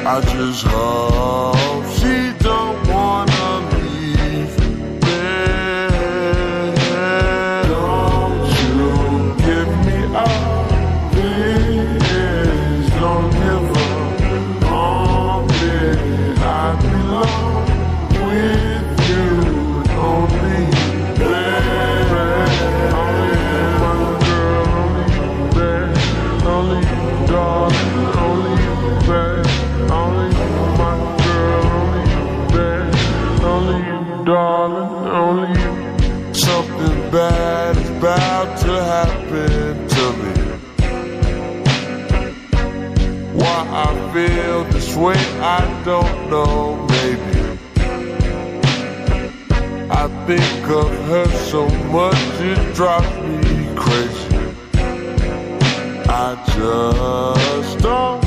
I just hope she don't wanna leave me. Don't you give me up, please. Don't give up on me. I belong with you, only baby. Only my girl, only you, baby. Only you, darling, only you, baby. Only you, my girl, only you, baby. Only you, darling, only you. Something bad is about to happen to me. Why I feel this way, I don't know, maybe. I think of her so much, it drives me crazy. I just don't